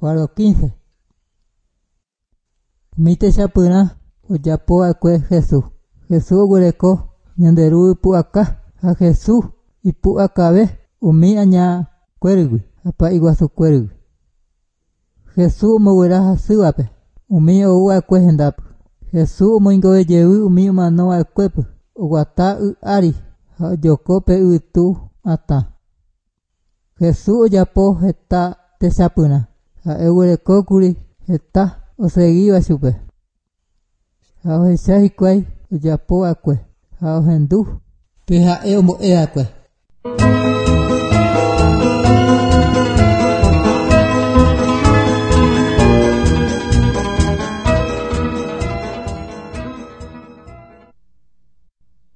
Cuadro 15. Mite chapuna oyapo akue Jesús. Jesús gureko ñanderu ipu'aka. A Jesús ipu'akabe umi aña kuerigui. Apa iguasu kuerigui. Jesús moguera hasuape. Umi ou akue hendapu. Jesús moingoe yeui umi umano akuepu. Uguata ari. Yokope itu ata. Jesús oyapo heta techapuna. Eureko kuri heta oseguiva chupe. Ohecha hikuái ojapo akue. Ohendu. Pe ha'e ombo'e akue.